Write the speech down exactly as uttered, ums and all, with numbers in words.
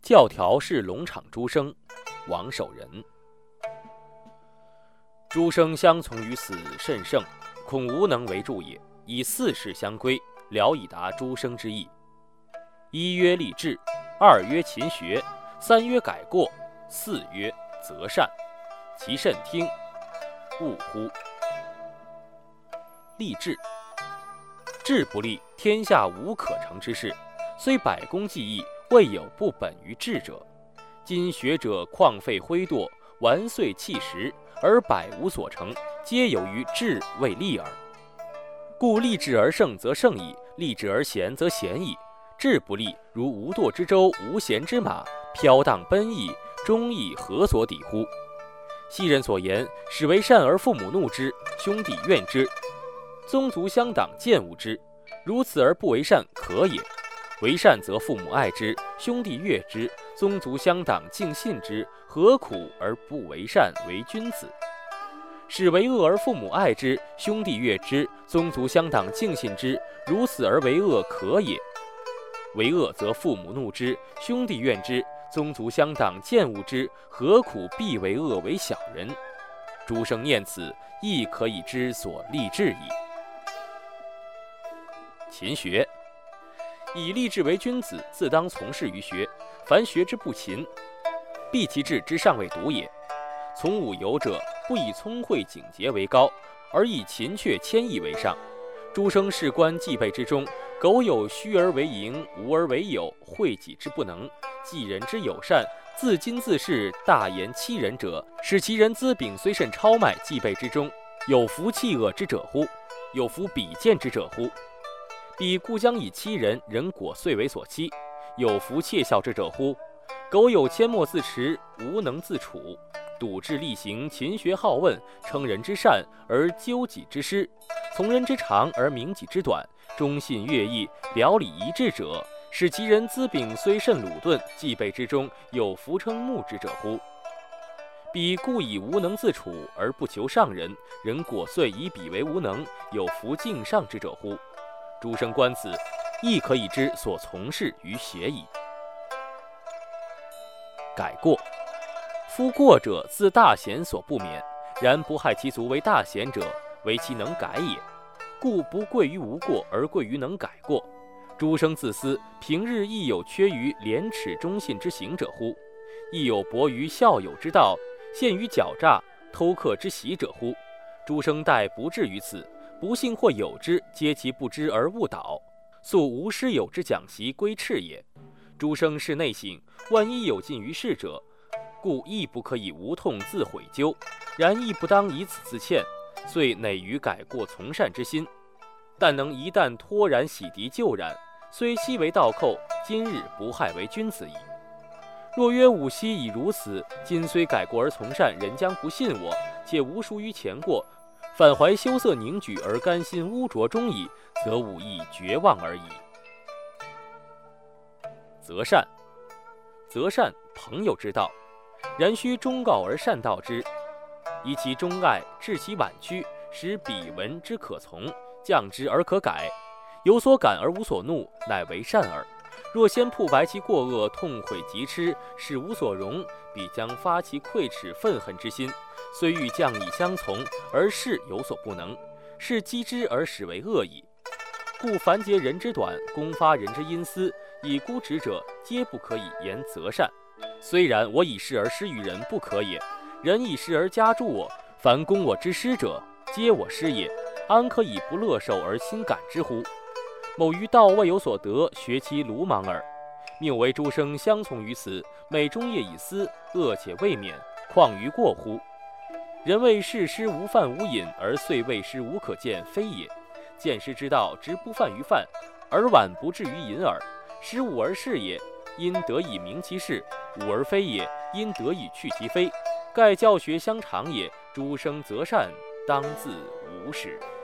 教条是龙场诸生，王守仁。诸生相从于此甚盛，恐无能为助也。以四事相归，聊以达诸生之意。一曰立志，二曰勤学，三曰改过，四曰择善。其甚听，勿乎？立志，志不立，天下无可成之事。虽百工技艺，未有不本于志者。今学者旷废挥惰，玩遂弃时，而百无所成，皆由于志未立耳。故立志而胜则胜矣，立志而贤则贤矣。志不立，如无舵之舟，无弦之马，飘荡奔逸，忠义何所抵乎？昔人所言，使为善而父母怒之，兄弟怨之，宗族乡党厌恶之，如此而不为善，可也。为善则父母爱之，兄弟悦之，宗族乡党敬信之，何苦而不为善为君子？使为恶而父母爱之，兄弟悦之，宗族乡党敬信之，如此而为恶，可也。为恶则父母怒之，兄弟怨之，宗族乡党厌恶之，何苦必为恶为小人？诸生念此，亦可以知所立志矣。勤学，以立志为君子，自当从事于学。凡学之不勤，必其志之尚未笃也。从武游者，不以聪慧警节为高，而以勤确谦抑为上。诸生事官既备之中，苟有虚而为盈，无而为有，惠己之不能，济人之友善，自矜自恃，大言欺人者，使其人资禀虽甚超迈，既备之中，有服弃恶之者乎？有服比见之者乎？彼故将以欺人，人果遂为所欺。有服窃笑之者乎？苟有缄默自持，无能自处，笃志力行，勤学好问，称人之善而究己之失，从人之长而明己之短，忠信乐毅，表里一致者，使其人资禀虽甚鲁钝，既备之中，有服称目之者乎？彼故以无能自处而不求上人，人果遂以彼为无能，有服敬上之者乎？诸生观此，亦可以知所从事于学矣。改过，夫过者自大贤所不免，然不害其族为大贤者，为其能改也。故不贵于无过，而贵于能改过。诸生自私，平日亦有缺于廉耻忠信之行者乎？亦有薄于孝友之道，陷于狡诈偷客之习者乎？诸生待不至于此，不幸或有之，皆其不知而误导，素无师友之讲习归斥也。诸生是内省，万一有近于事者，故亦不可以无痛自悔咎，然亦不当以此自歉，遂馁于改过从善之心。但能一旦脱然洗涤旧染，虽昔为倒寇，今日不害为君子矣。若曰吾昔已如此，今虽改过而从善，人将不信我，且无赎于前过，反怀羞涩凝举而甘心污浊中矣，则吾亦绝望而已。择善，择善，朋友之道，然须忠告而善道之，以其忠爱，致其婉曲，使彼闻之可从，降之而可改。有所感而无所怒，乃为善耳。若先曝白其过恶，痛悔疾痴，使无所容，必将发其愧耻愤恨之心，虽欲降以相从，而事有所不能，是击之而使为恶矣。故凡截人之短，攻发人之阴私，以孤直者，皆不可以言择善。虽然我以事而施于人，不可也。人以事而加助我，凡攻我之失者，皆我失也，安可以不乐受而心感之乎？某于道未有所得，学其鲁莽耳。谬为诸生相从于此，每终夜以思，恶且未免，况于过乎？人谓事师无犯无隐，而遂谓师无可见，非也。见师之道，直不犯于犯，而晚不至于隐耳。使吾而是也，因得以明其事；吾而非也，因得以去其非。盖教学相长也，诸生择善，当自无始。